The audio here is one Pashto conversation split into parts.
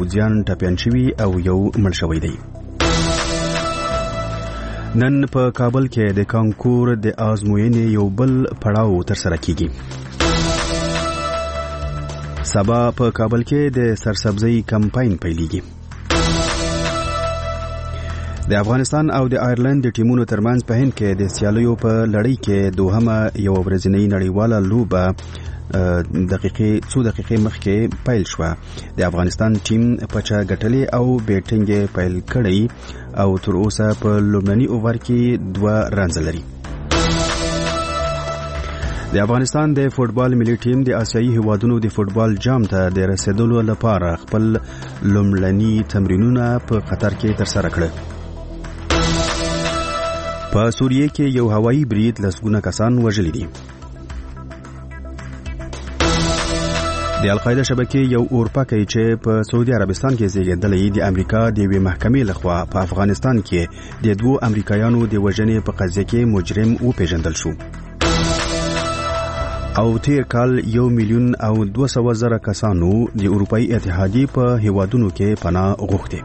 پوځیان ټپیان شوي او یو مړ شوی دی. نن په کابل کې د کانکور د ازموینې یو بل پړاو ترسره کیږي. سبا په کابل کې د سرسبزۍ کمپاین پیلېږي. د افغانستان او د آیرلند د ټیمونو ترمنځ په هند کې د سیالیو په لړۍ کې دوهمه یو ورځنۍ نړیواله لوبه څو دقیقې مخکې پیل شوه. د افغانستان ټیم پچه ګټلې او بیټینګ پیل کړی او تر اوسه په لومړني اوور کې 2 رنز لري. د افغانستان د فوټبال ملي ټیم د آسیایي هیوادونو د فوټبال جام ته د رسیدلو لپاره خپل لومړني تمرینونه په قطر کې ترسره کړل. په سوریه کې یو هوایي برید لسګونه کسان وژلي دي. د القاعده شبکې یو اورپکی چې په سعودي عربستان کې زیږیدلی د امریکا د یوې محکمې لخوا په افغانستان کې د 2 امریکایانو د وژنې په قضیه کې مجرم وپیژندل شو. او تیر کال 1,200,000 کسانو د اروپایي اتحادیې په هیوادونو کې پناه غوښتې.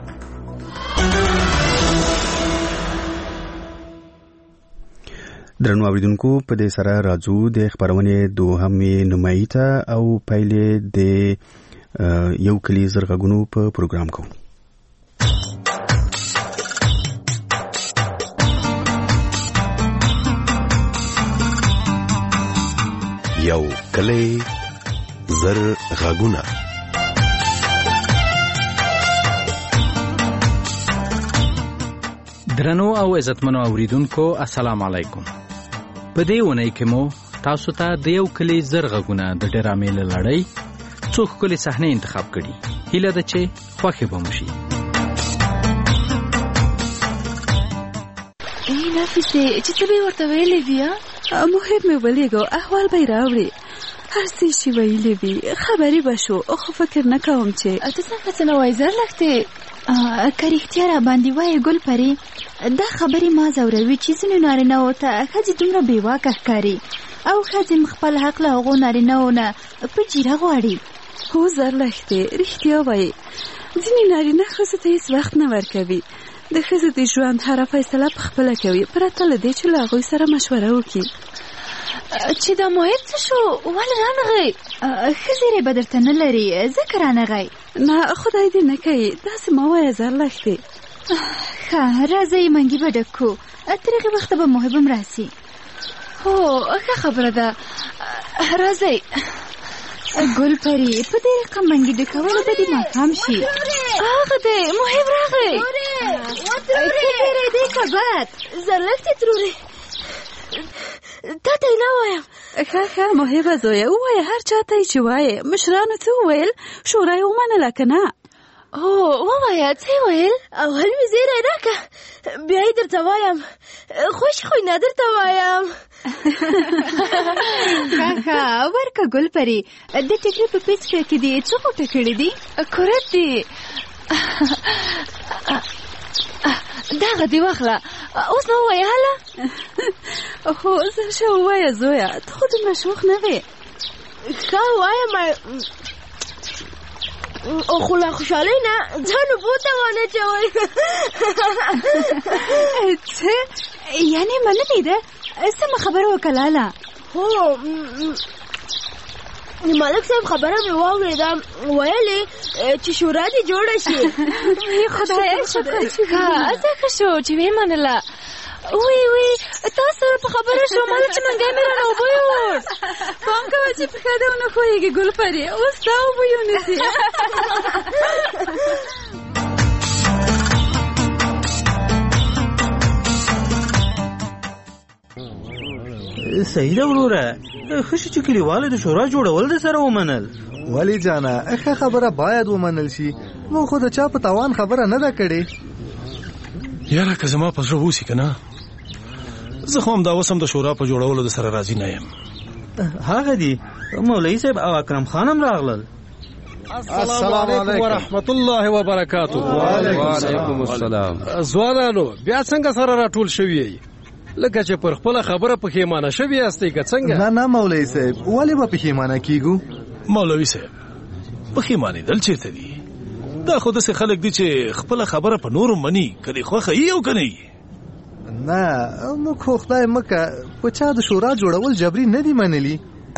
درنو اوریدونکو په دې سره راځو د خبرونې دوهمې نیمایي ته او پیلې د یو کلی زرغونو په پروګرام کو. یو کلی زرغونو. درنو او عزتمنو اوریدونکو السلام علیکم. په دې ونې کې مو تاسو ته د یو کلی زرغونه د ډرامې لړۍ څو ښکلې صحنې انتخاب کړي. هیله ده چې خوښې به مو شي. نفیسې چې ته به ورته ویلې وي محب مې ولېږو احوال به یې راوړې. هر څه چې ویلې وي خبرې به شو خو فکر نه کوم چې ته څنګه څه نه وایې زرلښتې که رښتیا را باندې وایې ګل پرې دا خبرې ما ځوروي چې ځینو نارینهو ته ښځې دومره بېواکه ښکاري او ښځې خپل حق له هغو نارینهو نه په جیره غواړي. هو زرلښتې رښتیا وایې ځینې نارینه ښځو ته هېڅ وخت نه ورکوي. د ښځې د ژوند هره فیصله په خپله کوي پرته له دې چې له هغوی سره مشوره وکړي. چې دا محب څه شو ولې رانغی؟ ښه زیری به درته نه لري ځکه رانغی. نه خدای دې نه کوي داسې مه وایه زرلښتې. ښه راځئ منګي به ډک کړو تر هغې وخته به محب هم راسي. هو ښه خبره ده راځئ. ګل پري په دې رقم منګي ډکولو به دې ماښام شي. هغه دی محب راغی. ښه دی کبات زرلښتې ترورې تا ته یې نه وایم. ښه محبه زویه ووایه هر چا ته یې چې وایې. مشرانو څه وویل شورا یې ومنله که نه؟ هو ووایه څه یې ویل؟ اول مې زیری راکړه بیا یې درته وایم خوش خوینه درته وایم. ښه ورکه ګل پري د ټیکري په پیڅکه کې دې څه غوټه کړي دي؟ کورت دي دغه دې واخله اوس نو ووایه هله. هو زه ښه ووایه زویه ته خو دومره شوخ نه وې. ښه وایم خو له خوشحالۍ نه ځان اوبو ته وانهچوئ. څه یعنې منلې ده؟ سمه خبره وکړه لاله. هو ملک صاحب خبره مې واورېده ویلې چې شورا دې جوړه شي. خدای شکر ځکه شو چې ویې منله. وی تاسو په خبره شو ماله چې منګی مې رانه اوبه یوړ. پام کوه چې پښه دې ونه ښویېږي ګل پري اوس تا اوبه یونیسي. صحیح ده وروره ښه شي چې کلیوالو د شورا جوړول د سره ومنل. ولی جانا ښه خبره باید ومنل شي. مو خو د چا په تاوان خبره نه ده کړې. یاره که زما په زړه اوسي که نه زه خو هم دا اوس هم د شورا په جوړولو د سره راضي نه یم. هغه دي مولوي صاحب او اکرم خان هم راغلل. السلام علیکم ورحمت الله وبرکاتہ. وعلیکم السلام. ځوانانو بیا څنګه سره راټول شوي لکه چې پر خپل خبره پښیمانه شوي یاستئ که څنګه؟ نه مولوي صاحب ولې به پښیمانه کیږو؟ مولوي صاحب پښیمانېدل چېرته دي؟ دا خو داسې خلک دي چې خپله خبره په نورو مني که دې خوښه یي او که نه یي. نه موږ خو خدای مکه په چا د شورا جوړول جبري نه دي منلي.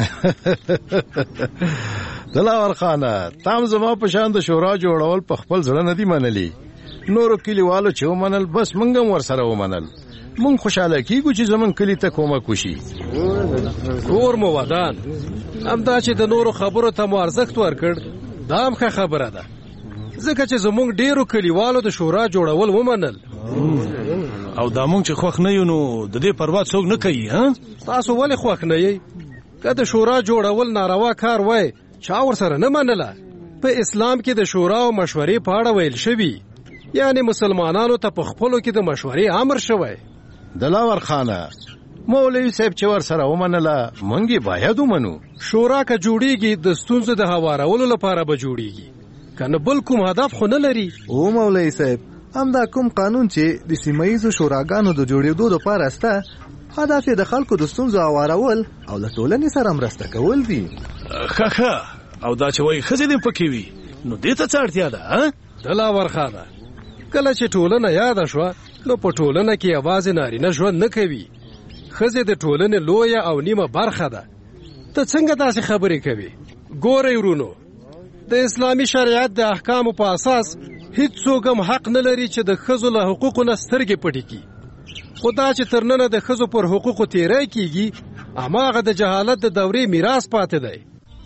دلاور خانه تام زما په شان د شورا جوړول په خپل زړه نه دي منلي. نورو کلیوالو چې ومنل بس موږ هم ورسره ومنل. موږ خوشحاله کیږو چې زموږ کلي ته کومک وشي. کور مو ودان همدا چې د نورو خبرو ته مو ارزښت ورکړ دا هم ښه خبره ده، ځکه چې زموږ ډیرو کلیوالو د شورا جوړول ومنل. او دا موږ چې خوښ نه یو نو د دې پروا څوک نه کوي. تاسو ولې خوښ نه یئ؟ که د شورا جوړول ناروا کار وای چا ورسره نه منله. په اسلام کې د شورا او مشورې په اړه ویل شوي، یعنی مسلمانانو ته په خپلو کې د مشورې امر شوی. دلاور خانه مولوي صاحب چې ورسره ومنله موږ یې باید ومنو. شورا که جوړیږي د ستونزو د هوارولو لپاره به جوړیږي، کنه بل کوم هدف خو نه لري. او مولوي صاحب همدا کوم قانون چې د سیمه ییزو شوراګانو د جوړېدو دپاره سته هدف یې د خلکو د ستونزو هوارول او له ټولنې سره مرسته کول دي. ښه او دا چې وایي ښځې دې پکې وي نو دې ته څه اړتیا ده؟ دلاور خانه کله چې ټولنه یاده شوه نو په ټولنه کې یوازې نارینه ژوند نه کوي، ښځې د ټولنې لویه او نیمه برخه ده. ته څنګه داسې خبرې کوي؟ ګورئ ورونو، د اسلامي شریعت د احکامو په اساس هیڅوک هم حق نه لري چې د ښځو له حقوقو نه سترګې پټې کړي. خو دا چې تر ننه د ښځو پر حقوقو تیری کیږي هماغه د جهالت د دورې میراث پاتې دی.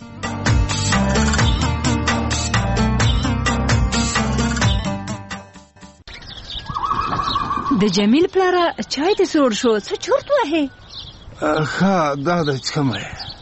د جمیل پلاره چای دې سوړ شو، څه چورت وهې؟ ښه دا ده چې کومه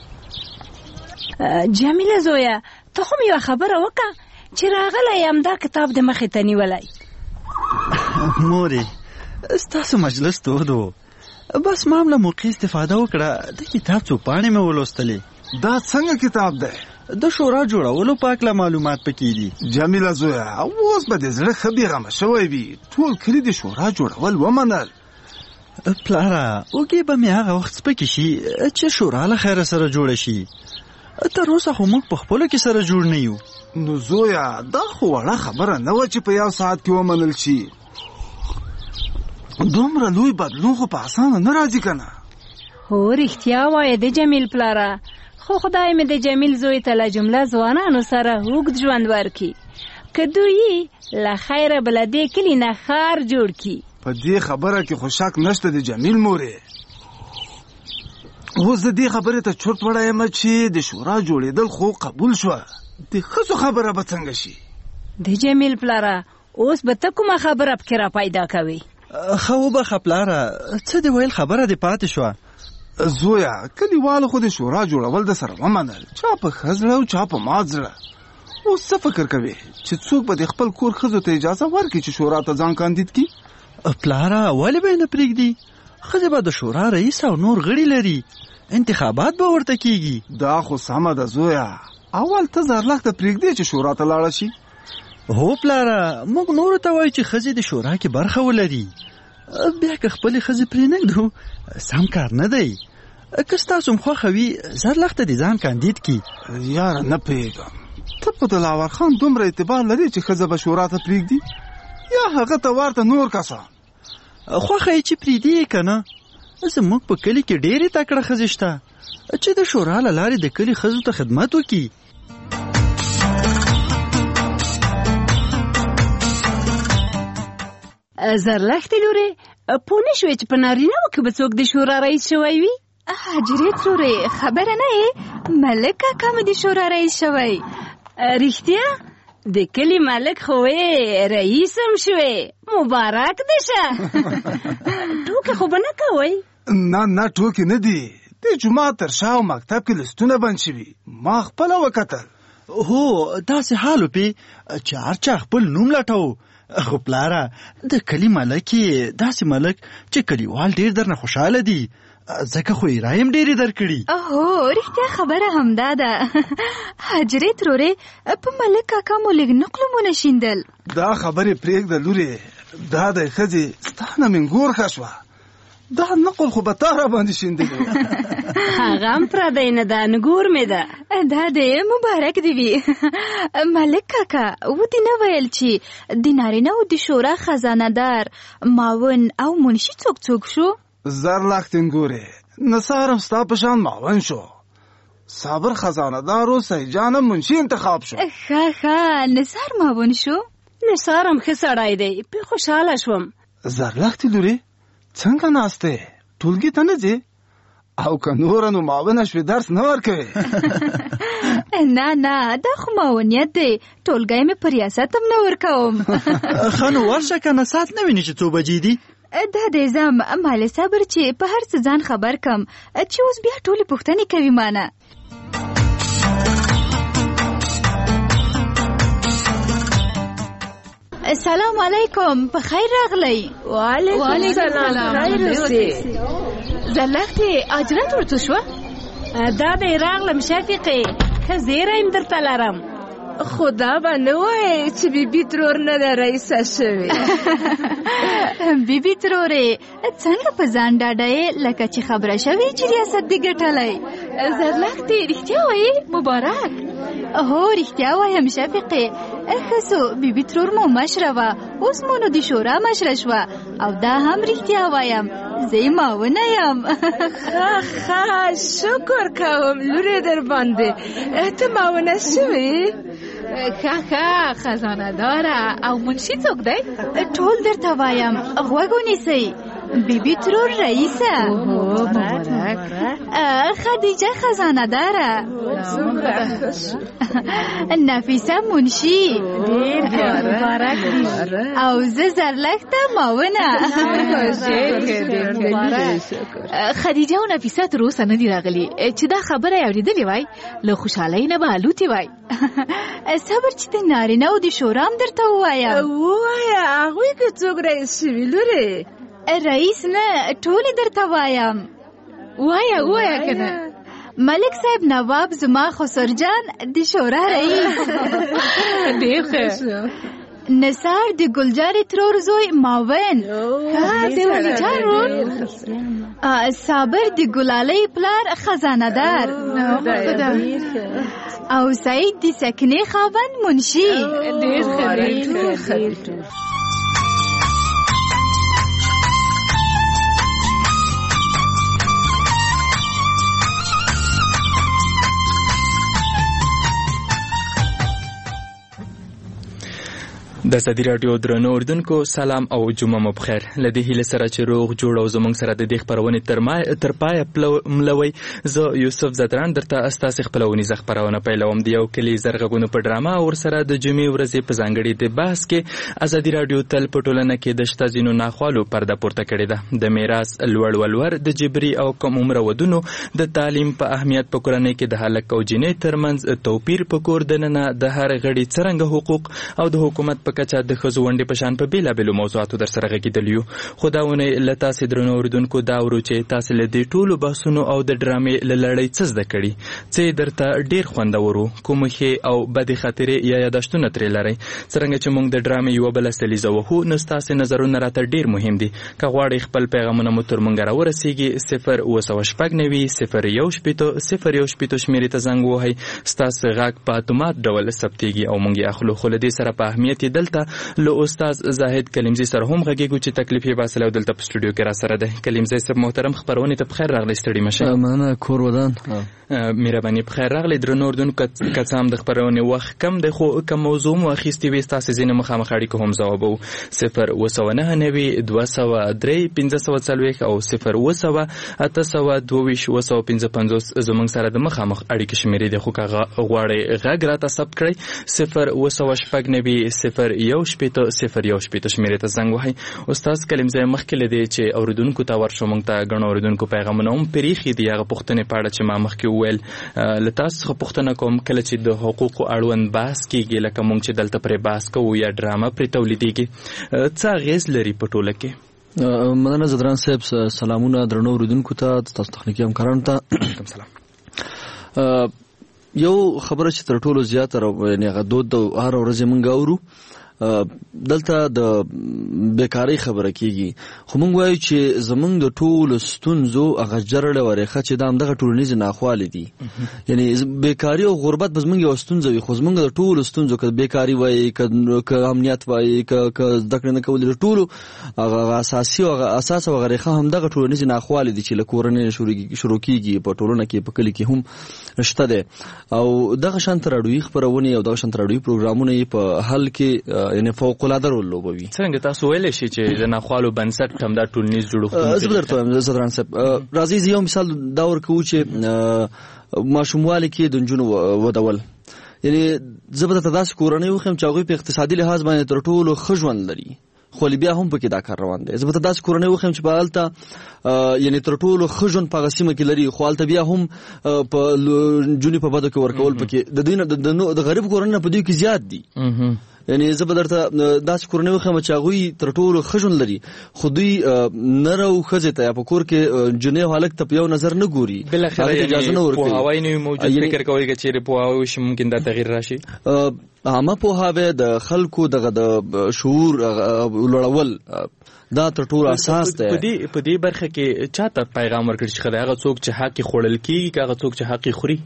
جمیله زویه ته خو مې یوه خبره وکړه چې راغلی یم دا کتاب د مخې ته نیولی. مورې ستاسو مجلس تود و، بس ما هم له موقع استفاده وکړه. د کتاب څو پاڼې مې ولوستلې. دا څنګه کتاب دی؟ د شورا جوړولو په هکله معلومات پکې دي. جمیله زویه اوس به دې زړه ښه بېغمه شوی وي، ټول کلي د شورا جوړول ومنل. پلاره اوږې به مې هغه وخت سپکې شي چې شورا له خیره سره جوړه شي. تر اوسه خو موږ په خپلو کې سره جوړ نه یو. نو زویه دا خو وړه خبره نه وه چې په یو ساعت کې ومنل شي. دومره لوی بدلون خو په اسانه نه راځي که نه؟ هو رښتیا وایه د جمیل پلاره، خو خدای مې د جمیل زوی ته له جمله ځوانانو سره اوږد ژوند ورکړي، که دوی له خیره به له دې کلي نه ښار جوړ کړي. په دې خبره کې خو شک نشته د جمیل مورې. اوس د دې خبرې ته چورت وړی یم چې د شورا جوړېدل خو قبول شوه، د ښځو خبره به څنګه شي؟ د جمیل پلاره اوس به ته کومه خبره پکې را پیدا کوي؟ ښه وبخه پلاره، څه دې ویل خبره دې پاتې شوه. زویه کلیوالو خو د شورا جوړول د سره ومنل، چا په ښه زړه او چا په مات زړه. اوس څه فکر کوي چې څوک به د خپل کور ښځو ته اجازه ورکړي چې شورا ته ځان کاندید کړي؟ پلاره ولې به یې نه پرېږدي؟ ښځې به د شورا رئیس او نور غړي لري، انتخابات به ورته کیږي. دا خو سمه ده زویه، اول ته زرلښته پرېږدي چې شورا ته لاړه شي. هو پلاره موږ نورو ته وایو چې ښځې د شورا کې برخه ولري، بیا که خپلې ښځې پرې نږدو سم کار نه دی. که ستاسو هم خوښه وي زرلښته دې ځان کاندید کړي. یاره نه پوهېږم، ته په دلاور خان دومره اعتبار لري چې ښځه به شورا ته پرېږدي یا هغه ته ورته نور کسان؟ خوښه یې چې پرېږدي که نه، زموږ په کلي کې ډېرې تکړه ښځې شته چې د شورا له لارې د کلي ښځو ته خدمت وکړي. زرلښتې لورې پوه نه شوې چې په نارینه‌وو کې به څوک د شورا رئیس شوی وي؟ حاجرې ترورې خبره نه یې ملک کاکا مې د شورا رئیس شوی. رښتیا؟ د کلي ملک خو رئیس هم شوی، مبارک دې شه. ټوکې خو به نه کوئ؟ نه ټوکې نه دي، د جومات تر شا او مکتب کې لستونه بند شوي، ما خپله وکتل. هو داسې حال وپې چې هر چا خپل نوم لټو. خو پلاره د کلي ملک یې داسې ملک چې کلیوال ډېر درنه خوشحاله دي، ځکه خو یې رایم ډېرې درکړي. اوهو رښتیا خبره همدا ده. حاجرې ترورې په ملک کاکا مو لږ نقلمونه شیندل. دا خبرې پرېږده لورې، دا د ښځې ستا نه منګور ښه شوه، دا نقل خو به تا را باندې شیندلی. هغه هم پردی نه ده، نګور مې ده. دا دې مبارک دی وي. ملک کاکا و دې نه ویل چې د نارینه او د شورا خزانه دار معاون او منشي څوک شو؟ زرلختین ګورې نثارم ستا په شان معاون شو، صابر خزانه دار او سعید جان منشي انتخاب شو. ښه نثار معاون شو. نثار هم ښه سړی دی، پې خوشحاله شوم. زرلختې لورې څنګه ناستې؟ ټولګي ته نه ځې؟ او که نوره نو معاونه شوې درس نه ورکوې؟ نه دا خو معاونیت دی، ټولګی مې په ریاست هم نه ورکوم. ښه نو ورشه که نه ساعت نه وینې چې څو بجې دي؟ دا دی ځم مالې صبر چې په هر څه ځان خبر کم چې اوس بیا ټولې پوښتنې کوي مانه. السلام علیکم، په خیر راغلی. وعلیکم سلام، خیر اوسې. زرلختې اجرت ورته شوه؟ دا دی راغلم شفیقې، ښه زیری م درته لرم. خدا به نه وایې چې بیبي ترور نه ده رئیسه شوې. بیبي ترورې څنګه په ځان ډاډه یې لکه چې خبره شوې چې ریاست دې ګټلی؟ زرلختې رښتیا وایې؟ مبارک. هو رښتیا وایم شفیقې، ښه سو بیبي ترور مو مشره وه، اوس مو نو د شورا مشره شوه، او دا هم رښتیا وایم زه یې معاونه یم. ښه شکر کوم لورې در باندې ته معاونه شوې. ښه خزانه داره او منشي څوک دی؟ ټول درته وایم، غوږ ونیسئ. بیبي ترور رئیسه، خدیجه خزانه داره، نفیسه منشی، او زه زرلخته معاونه. خدیجه او نفیسه تر اوسه نه دي راغلي چې دا خبره یې اورېدلې وای، له خوشحالۍ نه به الوتې وای. صبر چې د نارینه او د شورا هم درته ووایم. ووایه هغوی که څوک رئیس شوي لورې؟ رئیس نه ټولې درته وایم. وایه که نه؟ ملک صاحب نواب زما خسر جان د شورا رئیس. ډېر ښه. نثار د ګلجارې ترور زوی معاون. د ولی جان رور. صابر د ګلالۍ پلار خزانه دار، او سعید د سکنې خاوند منشي. ډېر ښه. د ازادي راډیو درنو اوریدونکو سلام او جمعه مو بخیر. له دې هیله سره چې روغ جوړ او زموږ سره د دې خپرونې تر پایه ملوي، زه یوسف زدران درته ستاسې خپلونیزه خپرونه پیلوم. د یو کلي زرغونو په ډرامه ورسره د جمعې ورځې په ځانګړي د بحث کې ازادي راډیو تل په ټولنه کې د شته ځینو ناخوالو پرده پورته کړې ده. د میراث لوړ ولور، د جبري او کم عمره ودونو، د تعلیم په اهمیت، په کورنۍ کې د هلک او جنۍ ترمنځ توپیر، په کور دننه د هر غړي څرنګه حقوق، او د حکومت په کچه د ښځو ونډې په شان په بېلابېلو موضوعاتو در سره غږېدلي یو. خو دا اونۍ له تاسې درنو اورېدونکو دا اورو چې تاسې له دې ټولو بحثونو او د ډرامې له لړۍ څه زده کړي، څه یې درته ډېر خوندور و، کومې ښې او بدې خاطرې یا یاداشتونه ترې لرئ. څرنګه چې موږ د ډرامې یوه بله سلیزه وهو، نو ستاسې نظرونه راته ډېر مهم دي. که غواړئ خپل پیغامونه مو تر موږ راورسېږي، 0 شمېرې ته زنګ ووهئ. ستاسې غږ په اتومات ډول ثبتېږي او موږ یې اخلو. خو له دې سره په اهمیت یې دلته له استاد زاهد کلیمزي سره هم غږیږو چې تکلیف یې باسل او دلته په سټوډیو کې را سره ده. کلیمزي صاحب محترم، خپرونې ته بخیر راغلی، ستړي مشه. مننه، کور ودان. مهرباني بخیر راغلی. درنو اردوونکو، که څه هم د خپرونې وخت کم دی، خو که موضوع مو اخیستې وي ستاسې ځینې مخامخ اړیکو هم ځوابوو. 0 203 540 او 0 800 زموږ سره د مخامخ اړیکې شمېرې دي. خو که غواړئ غږ راته ثبت کړئ، 0 شمېرې ته زنګ وهئ. استاد کلیمزی، مخکې له دې چې اورېدونکو ته ورشو، موږ ته ګڼو اورېدونکو پیغامونه هم پرېښي دي هغه پوښتنې په اړه چې ما مخکې وویل. له تاسو څخه پوښتنه کوم، کله چې د حقوقو اړوند بحث کېږي، لکه موږ چې دلته پرې بحث کوو یا ډرامه پرې تولیدېږي، څه اغېز لري په ټوله کې؟ مننه زدران صاحب، سلامونه درنو اورېدونکو ته، تاسو تخنیکي همکارانو ته سلام. یو خبره چې تر ټولو زیاته یعنې هغه دود د هره ورځې موږ اورو، دلته د بیکاری خبره کیږي خو موږ وایو چې زمونږ د ټولو ستونزو هغه جرړه ورېخه چې د همدغه ټولنیز ناخوالې دي یعنی بیکاری او غربت به زمونږ یو ستونزه وي خو زمونږ د ټولو ستونزو که بیکاری وایي که امنیت وایي که زده کړې نه کول د ټولو هغه اساسي او اساس او غریخه همدغه ټولنیز ناخوالې دي چې له کورنۍ شروع کیږي په ټولنه کې په کلی کې هم شته ده او دغه شانت راډیوي خبرونه او دغه شانت راډیوي پروګرامونه په حل کې یعنی فوق العاده رول لوبوي. څنګه تاسو ویل شئ چې د ناخوالو بنسټ هم د ټولنیز جوړښت زه درته وایم زدران صاحب راځي یو مثال دا ورکوو چې ماشوموالي کې د نجونو ودول یعنی زه به درته داسې کورنۍ وښیم چې هغوی په اقتصادي لحاظ باندې تر ټولو ښه ژوند لري خو بیا هم پکې دا کار روان دی. زه به ته داسې کورنۍ وښیم چې په هلته یعنی تر ټولو ښه ژوند په هغه سیمه کې لري خو هلته بیا هم په نجونې په بدو کې ورکول پکې د دوی د غریب کورنۍ نه په دوی کې زیات دي یعنی زه به درته داسې کورنۍ وښیم چې هغوی تر ټولو ښه ژوند لري خو دوی نر او ښځې ته یا په کور کې نجونې او هلک ته په یو نظر نه ګوري بالاخره اجازه نه ورکوي پوهاوی نه وي موجود فکر کوئ که چیرې پوهاوی وشي ممکن دا تغییر راشي عامه پوهاوی د خلکو دغه د شعور لوړول دا تر ټولو اساس دی. په دې برخه کې چاته پیغام ورکړي چې خدای هغه څوک چې حق خوړل کیږي که هغه څوک چې حق خوري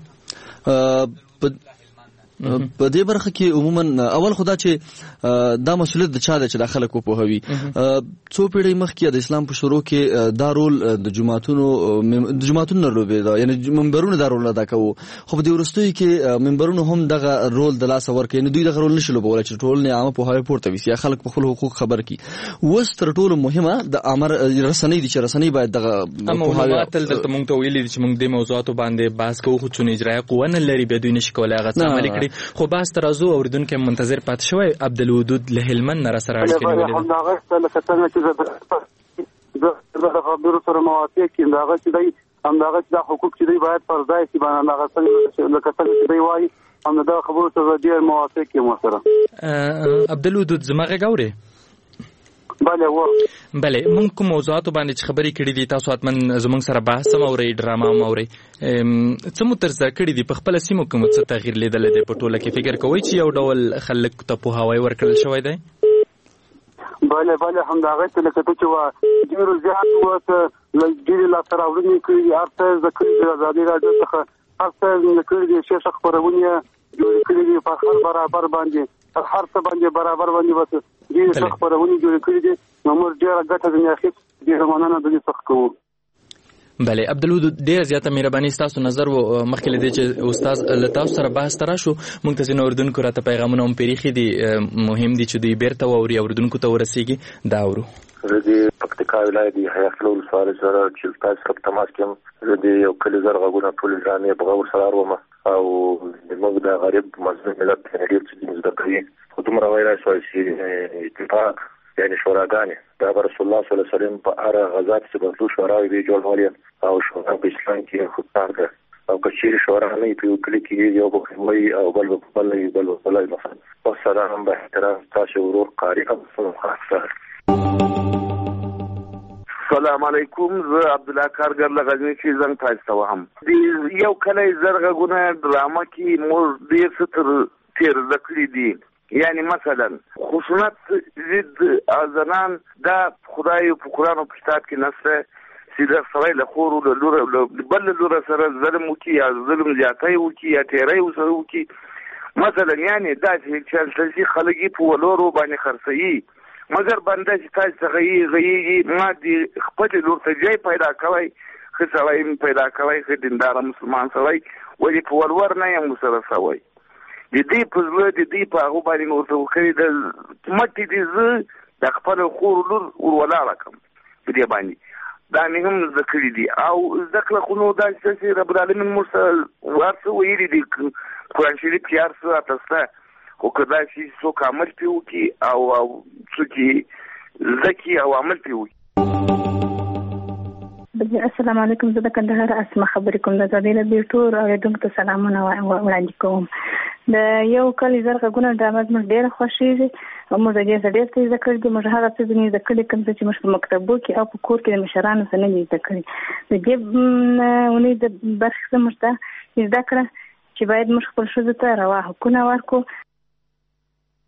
په دې برخه کې عموما اول خدا چې دا مسؤلیت د چا دی چې د خلک وپوهوي. څو پیړۍ مخکې د اسلام په شروع کې دا رول د جماعتونو نه لوبېده یعنی منبرونه دا رول ادا کوو خو په دې وروستیو کې منبرونو هم دغه رول د لاسه ورکوي نو دوی دغه رول نشي لوبولی چې ټولنې عامه پوهاوی پورته ویسي یا خلک په خپل حقوق خبر کړي. اوس تر ټولو مهمه د عامه رسنۍ دي چې رسنۍ باید دغه پوهاوی تل دلته موږ ته ویلي دي چې موږ دې موضوعاتو باندې بحث کوو خو څونه اجرایه قوه نه لري بیا دوی نشي کولی هغه څه عملي کړي خو باز ترازو اوریدونکو منتظر پاتې شوی عبدالودود له هلمند نه راسره اړیکې نیولې ده. همدغه لکه څنګه چې د خبرو سره موافق یم دغه چې دی همدغه چې دا حقوق چې دی باید پر ځای شي باندې هغه څنګه لکه څنګه چې دی وایي همدغه خبرو سره ډېر موافق یم ورسره. عبدالودود زما غږ اورې؟ بله مونږ کوم موضوعاتو باندې چې خبرې کړې دي تاسو حتما زموږ سره بحث هم اورئ ډرامه هم اورئ څه مو تر زده کړي دي په خپله سیمو کې مو څه تغییر لیدلی دی په ټوله کې فکر کوئ چې یو ډول خلکو ته پوهاوی ورکړل شوی دی؟ بله همدغه څه لکه ته چې ډېرو زیات ورته ډېرې لاسته راوړنې کړي دي هر څه زده کړي دي ازادي راډیو څخه هر څه زده کړي دي ښې خپرونې جوړې کړي دي په هر برابر باندې هر څه باندې برابر باندې بس ډېرې خپرونې جوړې کړي دي نو موږ ډېره ګټه ځنې اخیستې ډېره مننه د دې څخه کوو. بله عبدالودود ډېره زیاته مهرباني ستاسو نظر و مخکې له دې چې استاد له تاسو سره بحث ته راشو موږ ته ځینې اورېدونکو راته پیغامونه هم پیرېښي دي مهم دي چې دوی بیرته واوري اورېدونکو ته ورسېږي دا اورو. زه د پکتیکا ولایت د حیاخیل ولسوالۍ سره چې تاسو سره په تماس کې یم زه د یو کلي زر غږونه ټولې ډرامې په غور سره اورم او زموږ د غریب مظلوم ملت ډېر څه زده کوي خو دومره ویلی شوی چې اتفاق یعنی شوراګانې دا به رسول الله صلی الله علیه وسلم په هره غذا چې بدلو شوراوې به جوړولې او شورا په اسلام کې خو کار ده او که چیرې شورا نه وي په یو کلي کې یو به کوموي او بل به بل وي بل به بل وي مثلا والسلام به احترام تاسو ورور قاري هم خاصه. السلام علیکم زه عبدالله کارګر له غزني چې زنګ تاسو ته وهم د یو کلی زر غږونه ډرامه کې موږ ډېر څه تر تېر زده کړي دي یعنی مثلا خشونت ضد زنان دا خدای په قرآن او په کتاب کې نشته چې د سړی له خور او له بل لوره سره ظلم وکړي یا ظلم زیاتی وکړي یا تیری ورسره وکړي مثلا یعنی داسې چې خلک یې په ولورو باندې خرڅوي مګر بنده چې تاسو څخه غږیږي ما د خپلې لور ته ځای پیدا کوی ښه سړی پیدا کوی ښه دینداره مسلمان سړی ولې په ولور نه یم ورسره سوی د دې په زړه د دې په هغو باندې مې ورته وکړي د مټې دې زه د خپل خور لور ورولاړه کړم په دې باندې دا مې هم زده کړي دي او زده کړه خو نو داسې چې رب العالمین موږ ته هر څه ویلي دي قرآن شریف کې هر څه راته شته خو که داسې څوک عمل پرې وکړي او څوک یې زده کړي او عمل پرې وکړي. السلام علیکم زه د کندهار اسمه خبرې کوم د ازادي راډیو ټول اورېدونکو ته سلامونه وړاندې کوم. د یو کلي زر غږونه ډرامه زموږ ډېره خوښېږي او موږ د دې څه ډېر څه زده کړي دي موږ هغه څه ځینې زده کړي کوم څه چې موږ په مکتبو کې او په کور کې د مشرانو څه نه دي زده کړي. د دې اونۍ د برخې څه موږ ته زده کړه چې باید موږ خپل ښځو ته روا حقونه ورکړو.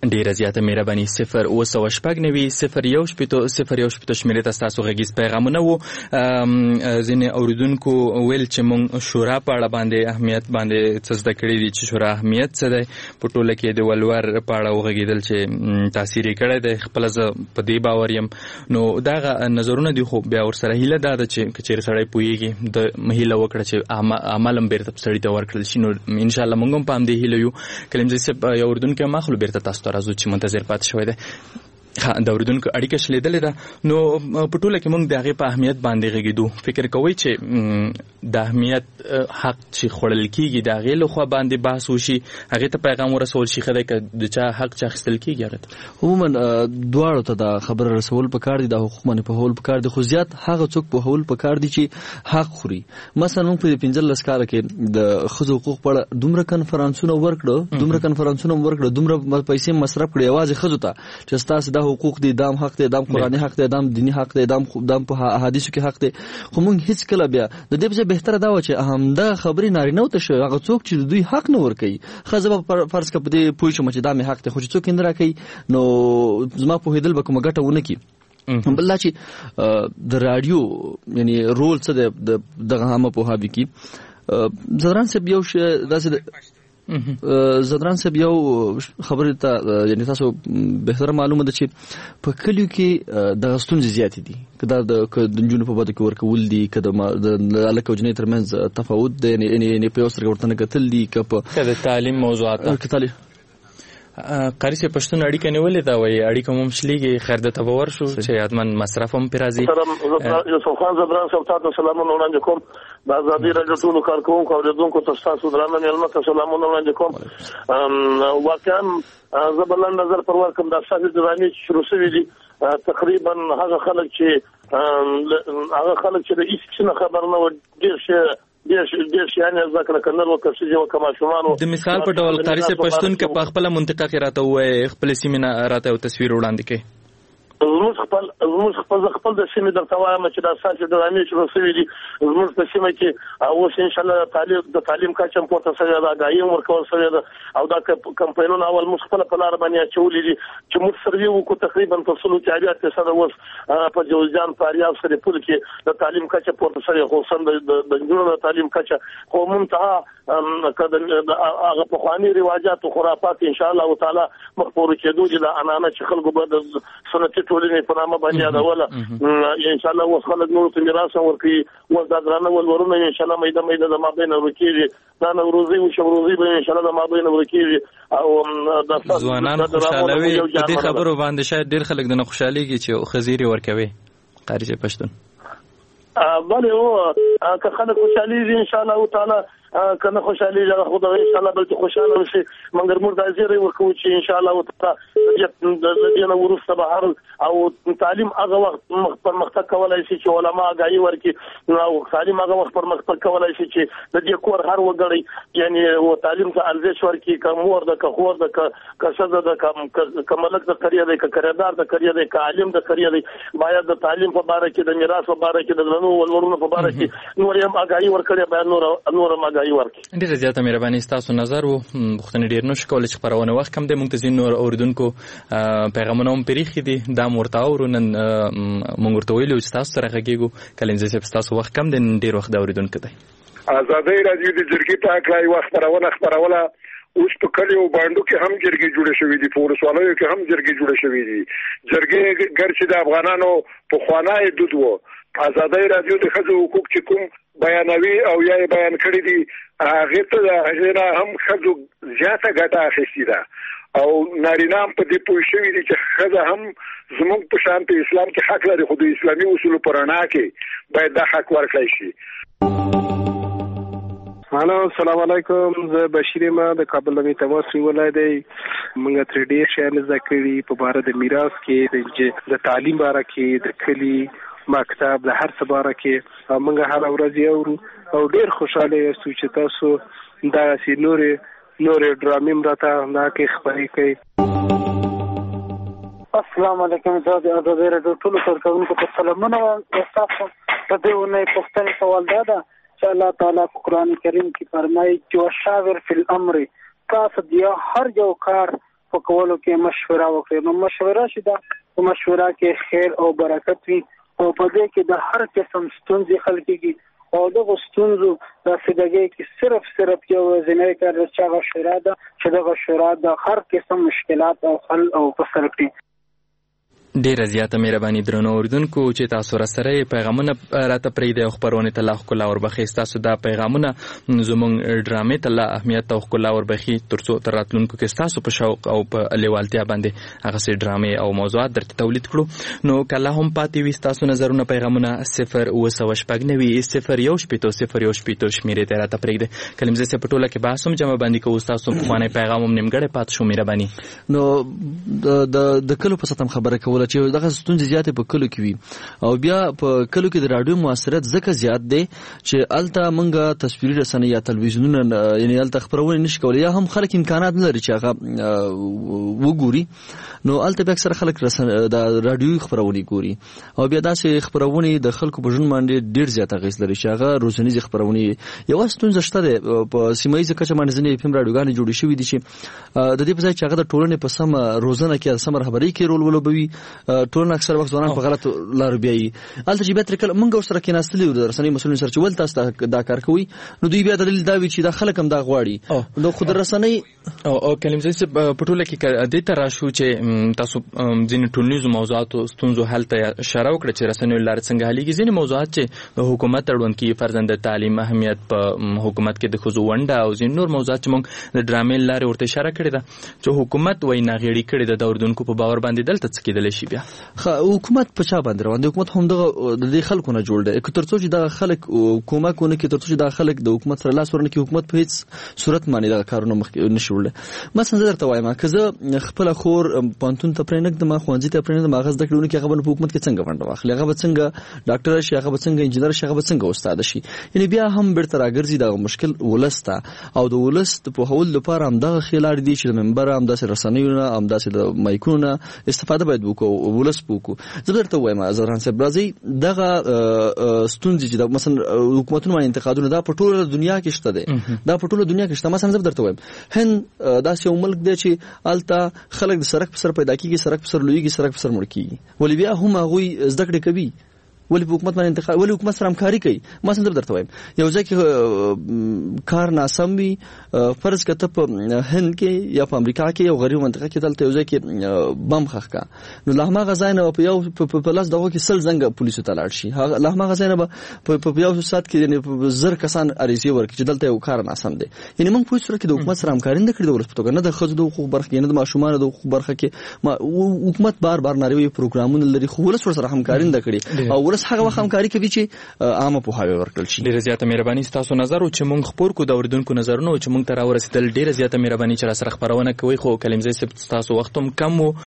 ډیره زیاته مهرباني 0 اوسه شپږ نوي 0 یو شپږ شمیرې ته تاسو غږیز پیغامونه وو ځینې اوریدونکو ویل چې مونږ شورا په اړه باندې اهمیت باندې څه زده کړی دي چې شورا اهمیت څه دی په ټوله کې د ولور په اړه وغږیدل چې تاثیر یې کړی دی خپل زه په دې باور یم نو دغه نظرونه دي خو بیا ورسره هیله ده چې کچېرې سړی پوهیږي د هیله وکړه چې عمل هم بیرته سړي ته ورکړل شي نو انشاءالله مونږ هم په همدې هیله یو کلمزی صاحب یو اردونکی ما خو بیرته تاسو ته راځو چې منتظر پاتې شوی دی د اوریدونکو اړیکه شلیدلې ده نو په ټوله کې موږ د هغې په اهمیت باندې غږېدو فکر کوئ چې د اهمیت حق چې خوړل کېږي د هغې لخوا باندې بحث وشي هغې ته پیغام ورسول شي ښه دی که د چا حق چې اخیستل کېږي هغې ته عموما دواړو ته دا خبره رسول پکار دي د حقوق باندې پوهول پکار دي خو زیات هغه څوک پوهول پکار دي چې حق خوري مثلا موږ په 15 کاله کې د ښځو حقوق په اړه دومره کنفرانسونه ورکړو دومره پیسې مصرف کړې یوازې ښځو ته چې ستاسو حقوق دي دام حق دي دام قرآني حق دي دام دینی حق دي دام په احادیثو کې حق دي خو موږ هیڅ کله بیا د دې څخه بهتره دا و چې همدا خبري نارینه ته شو هغه څوک چې دوی حق نه ور کوي خزه په فرض کې په دې پوه شو چې دا مې حق دی خو چې څوک نه راکوي نو زما په هیدل به کومه ګټه ونه کی بل چې د رادیو یعنی رول څه د هغه په هابي کې زدران سب یو داسې زدران صاحب یو خبره ته یعنی تاسو بهتره معلومه ده چې په کلیو کې د ستونزې زیاتې دي کدا د جنونو په بده کې ورکول دي کدا د الکه او جنې ترمنځ تفاوت دی یعنی په اوسره ورته کتل دي کدا تعلیم موضوعات قاری سے پښتون اړیکه نیولې دا وایي اړیکه مو مشلېږي خیر د تبور شو چې یادمن مصرف هم پیرازي یوسف خان زبران صاحب تاسو سلامونه وړاندې کوم د ازادي راډیو ټولو کارکوونکو او اوریدونکو تاسو درانه مېلمه ته سلامونه وړاندې کوم واقعا زبرلند نظر پر ورکم د اساسي ځواني شروع شوې دي تقریبا هغه خلک چې د هیڅ څه خبر نه و ډېر شیان ذکر کنه وکړي چې کما شومانو د مثال په ډول قاری سے پښتون کې په خپل منطقه کې راته وای خپل سیمه راته او تصویر وړاندې کې زموږ خپل د سیمې درته وایم چې د اساسي ډرامې شروع شوې دي زموږ په سیمه کې اوس ان شاء الله د تعلیم کچه پورته شوې ده غایم ورکول شوې ده او دا کمپاینونه اول موږ خپل په لار باندې اچولې دي چې موږ سروي وکړو تقریبا په 100% اوس په جوزجان فاریاب سره پول کې د تعلیم کچه پورته شوې خو سم د جنونو تعلیم کچه خو منتها کله هغه په خواني رواجات او خرافات ان شاء الله تعالی مخبور کېدو دي د انانه چې خلکو به د سنتي ټولنې په نامه باندې یادوله ان شاء الله اوس خلک نور ته میراث ورکړي او دا درانه ولورونه ان شاء الله مېده د مابین ورکړي دا نوروزي او شوروزي به ان شاء الله د مابین ورکړي او د ځوانان خوشالوي د دې خبرو باندې شاید ډېر خلک د نه خوشاليږي چې خزيري ورکوي قاری چې پښتون بله او که خلک خوشاليږي ان شاء الله تعالی کنه خوشالي له خدای ان شاء الله بلکې خوشاله وشي مګر موږ د ازيري ورکو چې ان شاء الله تعالی د دې نو ورسته بهر او تعلیم هغه وخت پرمختګ کولای شي چې علما غاي ورکي او تعلیم هغه وخت پرمختګ کولای شي چې د دې کور هر وګړي یعنی او تعلیم ته ارزښت ورکي کومور د خور د کسزه د کملک د کریه د کریدار د کریه د عالم د کریه د باید د تعلیم په اړه کې د میراث په اړه کې د نو ولورونو په اړه کې نور هم غاي ورکړي باید نور ډیره زیاته مهرباني تاسو نظر وو بختنه ډیر نو شکول چې خبرونه وخت کم د مونږ ته زین نور اوریدونکو پیغامونه هم پریخي دي دا مرته اورونن مونږ ورته ویلو چې تاسو سره غږیږو کلینځي چې تاسو وخت کم د ډیر وخت اوریدونکو دی ازادي راډیو د جرګې په اړه وخت خبرونه اوس په کلیو باندې کې هم جرګې جوړې شوې دي په ورسوالۍ کې هم جرګې جوړې شوې دي جرګې ګرځي د افغانانو په خوانای دود وو ازادي راډیو د ښځو حقوق چې کوم بیانوي او یا بیان کړی دي هغه ته هغه هم ښځو زیاته ګټه اخیستې ده او نارینه هم په دې پوه شوي دي چې ښځه هم زموږ په شان په اسلام کې حق لري خو د اسلامي اصولو په رڼا کې باید دا حق ورکړی شي. هلو السلام علیکم زه بشیر ما د کابل می تماس نیولای دی موږ تر ډیر شیان زده کړي په اړه د میراث کې د تعلیم باره کې د کلی مکتب د هر څه باره کې موږ هر ورځ او ډیر خوشاله یو چې تاسو دا سي نور ډرامې مراته دا کې خبرې کوي. السلام علیکم زه د ازادي راډیو ټولو کارکوونکو ته سلامونه وایم. تاسو په دې ونې پوښتنه سوال ده چې الله تعالی په قرآن کریم کې فرمایي چې وشاور فی الامر تاسو د هر یو کار کولو کې مشوره وکړي. نو مشوره چې دا په مشوره کې خیر او برکت وي او په دې کې د هر قسم ستونزې حل کېږي او دغه ستونزو د فدګۍ کې صرف یو ځینې کار چې هغه شورا ده چې دغه شورا د هر قسم مشکلات او حل او فصل کړي. ډیره زیاته مهرباني درنو اوریدونکو چې تاسو را سره پیغامونه راته پرېږدئ او خپرونې ته لا ښکلا وربخښئ. ستاسو دا پیغامونه زموږ ډرامې ته لا اهمیت او ښکلا وربخښي تر څو تر راتلونکو کې ستاسو په شوق او په لیوالتیا باندې هغسې ډرامې او موضوعات درته تولید کړو. نو که لا هم پاتې وي ستاسو نظرونه پیغامونه 0-9-0-1-8-0-1-8 شمېرې ته راته پرېږدئ. کلمزی صاحب په ټوله کې بحث هم جمع بندي کوو. ستاسو پخوانی پیغام هم نیمګړی پاتې شو. مهرباني نو د کلو په سطح خبره کول چې دغه ستونزې زیاتې په کلو کې وي او بیا په کلو کې د راډیو موثریت ځکه زیات دی چې الته موږ تصویري رسنۍ یا تلویزیونونه یعنی الته خپرونې نشي کولی یا هم خلک امکانات نه لري چې هغه وګوري. نو الته بیا اکثره خلک د راډیوي خپرونې ګوري او بیا داسې خپرونې د خلکو په ژوند باندې ډېر زیات اغېز لري چې هغه روزنیزې خپرونې. یوه ستونزه شته دی په سیمه ییزه کچه باندې ځینې FM راډیوګانې جوړې شوي دي چې د دې په ځای چې هغه د ټولنې په سمه روزنه کې سمه رهبرۍ کې رول ولوبوي ټولنه اکثر وخت ځوانان په غلط لارو بیایي. هلته چې بیا ترې کله موږ ورسره کېناستلي یو د رسنۍ مسؤلین سره چې ولې تاسو دا کار کوئ نو دوی بیا دلیل دا وي چې دا خلک هم دا غواړي. نو خو د رسنۍ او کلمزی صاحب په ټوله کې دې ته راشو چې تاسو ځینې ټولنیزو موضوعاتو ستونزو حل ته اشاره وکړه چې رسنیو لارې څنګه حلېږي. ځینې موضوعات چې د حکومت اړوند کېږي فرضاً د تعلیم اهمیت په حکومت کې د ښځو ونډه او ځینې نور موضوعات چې موږ د ډرامې لارې ورته اشاره کړې ده چې حکومت وایي ناغېړي کړې ده د اردوونکو په باور باندې دلته څه کېدلی شي. بیا حکومت په چا باندې روان دی؟ حکومت هم دغه د دې خلکو نه جوړ دی. تر څو چې دغه خلک کومک ونه کړي تر څو چې دغه خلک د حکومت سره لاس ورنه کړي حکومت په هیڅ صورت باندې دغه کارونه مخکې نشي وړلی. مثلا زه درته وایم که زه خپله خور پوهنتون ته پرېنږدم ښوونځي ته پرېنږدم هغه زده کړې ونه کړي هغه به په حکومت کې څنګه ونډه واخلي؟ هغه به څنګه ډاکټره شي؟ هغه به څنګه انجینر شي؟ هغه به څنګه استاده شي؟ یعنې بیا هم بیرته راګرځي دغه مشکل ولس ته او د ولس د پوهولو لپاره همدغه ښې لارې دي چې د منبره همداسې رسنیو نه همداسې د مایکونو نه استفاده باید وکړو ولس وکړو. زه درته وایم زهران صاحب راځئ دغه ستونزې چې مثلا حکومتونو باندې انتقادونه دا په ټوله دنیا کې شته دی دا په ټوله دنیا کې شته. مثلا زه درته وایم هند داسې یو ملک دی چې هلته خلک د سړک په سر پیدا کېږي سړک په سر لویږي سړک په سر مړ کېږي ولې بیا هم هغوی زده کړې کوي ولې په حکومت باندې انتقاد ولې حکومت سره همکاري کوي؟ مثلا زه درته وایم یو ځای کې کار ناسم وي فرض که ته په هند کې یا په امریکا کې یو غریب منطقه کې دلته یو ځای کې بم ښخ کړه نو له هماغه ځای نه په یو په لاس دغو کې 100 زنګه پولیسو ته لاړ شي. له هماغه ځای نه به په یو ساعت کې یعنې 1000 کسان عریضې ورکړي چې دلته یو کار ناسم دی. یعنې موږ په هېڅ صورت کې د حکومت سره همکاري نه کړې د ولس په توګه نه د ښځو د حقوقو برخه کې نه د ماشومانو د حقوقو برخه کې حکومت بار بار نارې وایي پروګرامونه لري خو ولس ورسره همکاري نه کړې او ولس هغه وخت همکاري کوي چې عامه پوهاوی ورکړل شي. ډیره زیاته مهرباني ستاسو نظر او چې موږ خپور کو د اوریدونکو نظرونه او چې موږ ته راورسېدل ډیره زیاته مهرباني چې را سره خبرونه کوي. خو کلمزی صاحب ستاسو وخت هم کم و